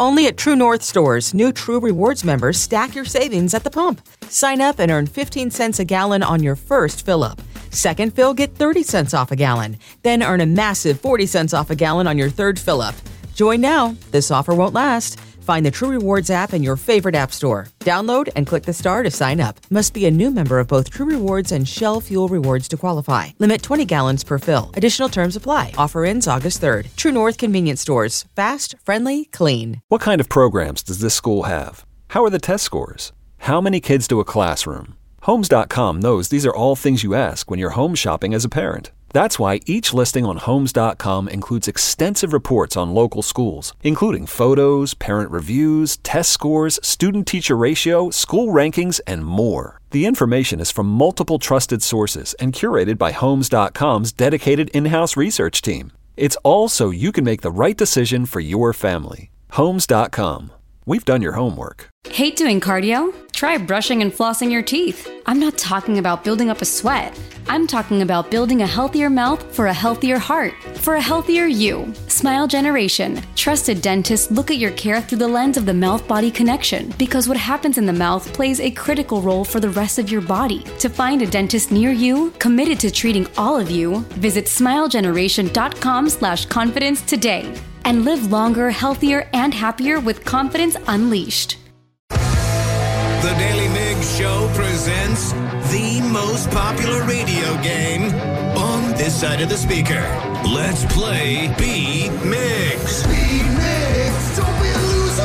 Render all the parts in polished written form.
Only at True North stores, new True Rewards members stack your savings at the pump. Sign up and earn 15 cents a gallon on your first fill-up. Second fill, get 30 cents off a gallon. Then earn a massive 40 cents off a gallon on your third fill-up. Join now. This offer won't last. Find the True Rewards app in your favorite app store. Download and click the star to sign up. Must be a new member of both True Rewards and Shell Fuel Rewards to qualify. Limit 20 gallons per fill. Additional terms apply. Offer ends August 3rd. True North Convenience Stores. Fast, friendly, clean. What kind of programs does this school have? How are the test scores? How many kids do a classroom? Homes.com knows these are all things you ask when you're home shopping as a parent. That's why each listing on Homes.com includes extensive reports on local schools, including photos, parent reviews, test scores, student-teacher ratio, school rankings, and more. The information is from multiple trusted sources and curated by Homes.com's dedicated in-house research team. It's all so you can make the right decision for your family. Homes.com. We've done your homework. Hate doing cardio? Try brushing and flossing your teeth. I'm not talking about building up a sweat. I'm talking about building a healthier mouth for a healthier heart, for a healthier you. Smile Generation. Trusted dentists look at your care through the lens of the mouth-body connection, because what happens in the mouth plays a critical role for the rest of your body. To find a dentist near you, committed to treating all of you, visit smilegeneration.com/confidence today. And live longer, healthier, and happier with confidence unleashed. The Daily Migs Show presents the most popular radio game on this side of the speaker. Let's play Beat Migs. Beat Migs, don't be a loser.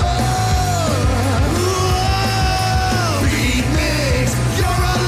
Whoa! Beat Migs, you're a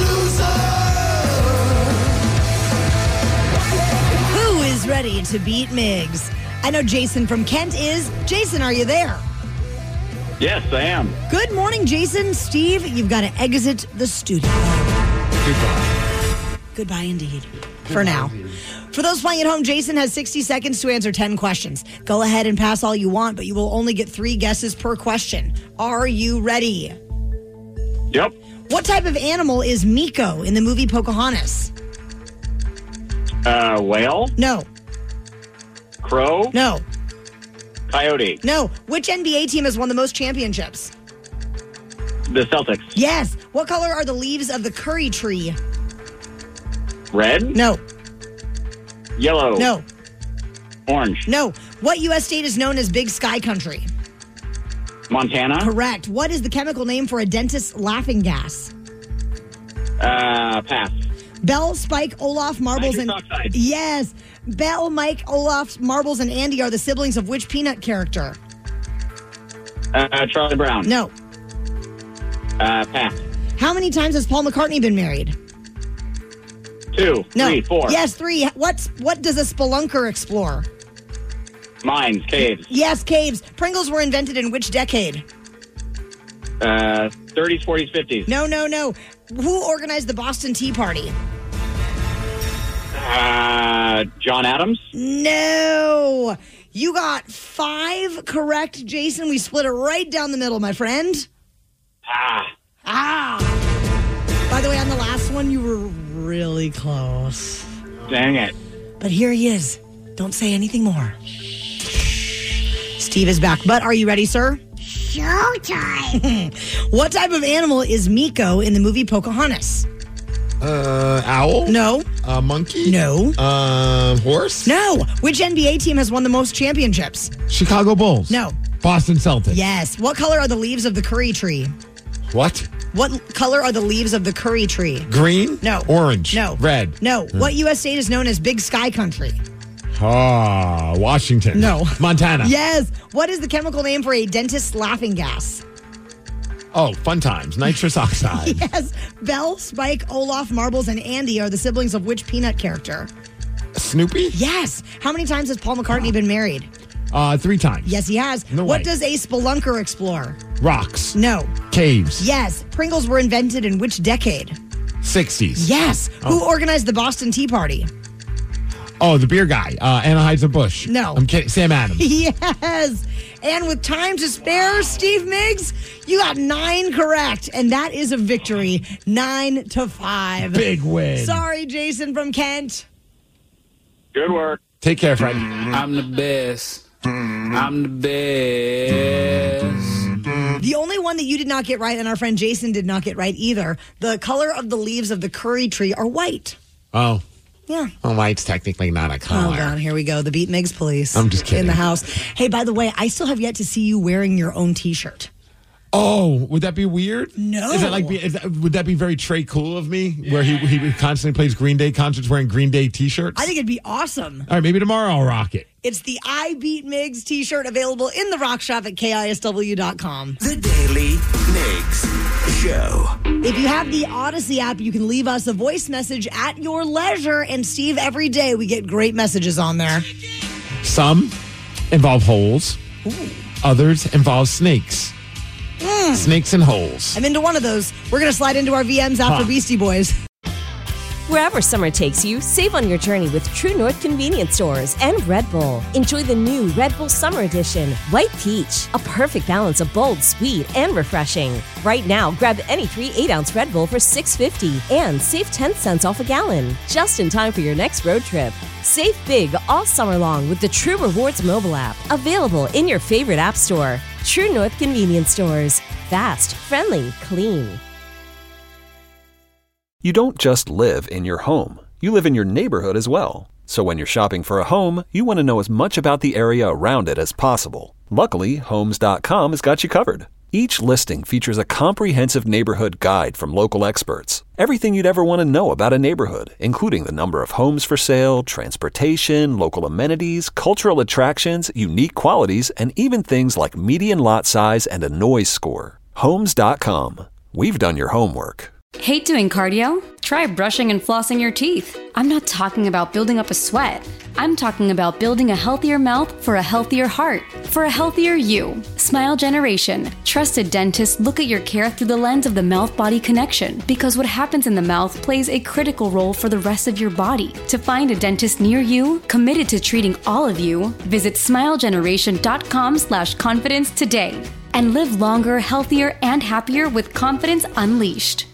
loser. Who is ready to beat Migs? I know Jason from Kent is. Jason, are you there? Yes, I am. Good morning, Jason. Steve, you've got to exit the studio. Goodbye. Goodbye indeed. For now. For those playing at home, Jason has 60 seconds to answer 10 questions. Go ahead and pass all you want, but you will only get 3 guesses per question. Are you ready? Yep. What type of animal is Miko in the movie Pocahontas? Whale? No. Crow? No. Coyote? No. Which NBA team has won the most championships? The Celtics? Yes. What color are the leaves of the curry tree? Red? No. Yellow? No. Orange? No. What U.S. state is known as Big Sky Country? Montana? Correct. What is the chemical name for a dentist's laughing gas? Pass. Bell, Spike, Olaf, Marbles, Nitrous and... oxide. Yes. Bell, Mike, Olaf, Marbles, and Andy are the siblings of which Peanut character? Charlie Brown? No. Pass. How many times has Paul McCartney been married? 2, No. 3, 4. Yes, 3. What does a spelunker explore? Mines, caves. Yes, caves. Pringles were invented in which decade? 30s, 40s, 50s. No. Who organized the Boston Tea Party? John Adams? No. You got 5 correct, Jason. We split it right down the middle, my friend. By the way, on the last one, you were really close. Dang it. But here he is. Don't say anything more. Steve is back. But are you ready, sir? Showtime. What type of animal is Miko in the movie Pocahontas? Owl? No. Monkey? No. Horse? No. Which NBA team has won the most championships? Chicago Bulls? No. Boston Celtics? Yes. What color are the leaves of the curry tree? What? What color are the leaves of the curry tree? Green? No. Orange? No. Red? No. What U.S. state is known as Big Sky Country? Washington? No. Montana? Yes. What is the chemical name for a dentist's laughing gas? Oh, fun times. Nitrous oxide. Yes. Bell, Spike, Olaf, Marbles, and Andy are the siblings of which Peanut character? Snoopy? Yes. How many times has Paul McCartney been married? 3 times. Yes, he has. No What way. does a spelunker explore? Rocks? No. Caves? Yes. Pringles were invented in which decade? 60s? Yes. Who organized the Boston Tea Party? Oh, the beer guy. Anheuser-Busch. No. I'm kidding. Sam Adams. Yes. And with time to spare, Steve Miggs, you got 9 correct. And that is a victory. 9-5. Big win. Sorry, Jason from Kent. Good work. Take care, Fred. I'm the best. I'm the best. one that you did not get right, and our friend Jason did not get right either. The color of the leaves of the curry tree are white. Oh. Yeah. Oh, white's technically not a color. Oh, God, here we go. The Beat Migs police. I'm just kidding. In the house. Hey, by the way, I still have yet to see you wearing your own T-shirt. Oh, would that be weird? No. Is that like? Would that be very Trey Cool of me, where he constantly plays Green Day concerts wearing Green Day T-shirts? I think it'd be awesome. All right, maybe tomorrow I'll rock it. It's the I Beat Migs T-shirt available in the rock shop at KISW.com. The Daily Migs Show. If you have the Odyssey app, you can leave us a voice message at your leisure. And Steve, every day we get great messages on there. Some involve holes. Ooh. Others involve snakes. Snakes and holes. I'm into one of those. We're going to slide into our VMs after Beastie Boys. Wherever summer takes you, save on your journey with True North Convenience Stores and Red Bull. Enjoy the new Red Bull Summer Edition, White Peach, a perfect balance of bold, sweet, and refreshing. Right now, grab any 3 8-ounce Red Bull for $6.50 and save 10 cents off a gallon, just in time for your next road trip. Save big all summer long with the True Rewards mobile app, available in your favorite app store. True North Convenience Stores. Fast, friendly, clean. You don't just live in your home. You live in your neighborhood as well. So when you're shopping for a home, you want to know as much about the area around it as possible. Luckily, Homes.com has got you covered. Each listing features a comprehensive neighborhood guide from local experts. Everything you'd ever want to know about a neighborhood, including the number of homes for sale, transportation, local amenities, cultural attractions, unique qualities, and even things like median lot size and a noise score. Homes.com. We've done your homework. Hate doing cardio? Try brushing and flossing your teeth. I'm not talking about building up a sweat. I'm talking about building a healthier mouth for a healthier heart, for a healthier you. Smile Generation. Trusted dentists look at your care through the lens of the mouth-body connection, because what happens in the mouth plays a critical role for the rest of your body. To find a dentist near you, committed to treating all of you, visit smilegeneration.com/confidence today and live longer, healthier, and happier with confidence unleashed.